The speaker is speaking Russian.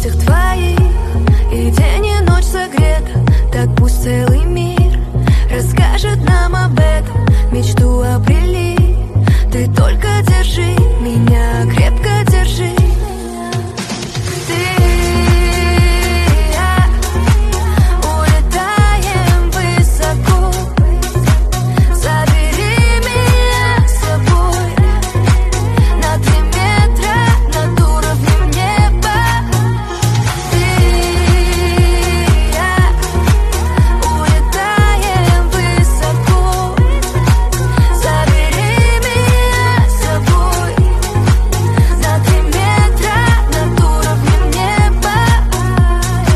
объятиях твоих, и день и ночь согрета. Так пусть целый мир расскажет нам об этом, мечту обрели. Ты только держи